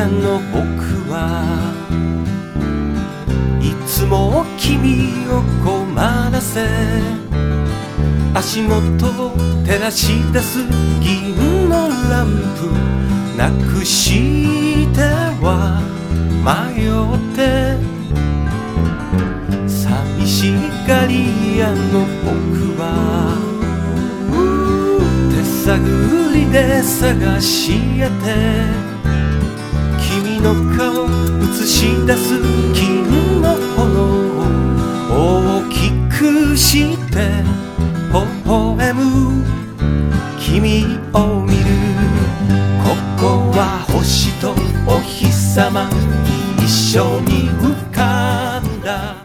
アの僕はいつも君を困らせ足元を照らし出す銀のランプなくしては迷って寂しがり屋の僕は手探りで探し当て君の顔映し出す金の炎を大きくして微笑む君を見るここは星とお日様一緒に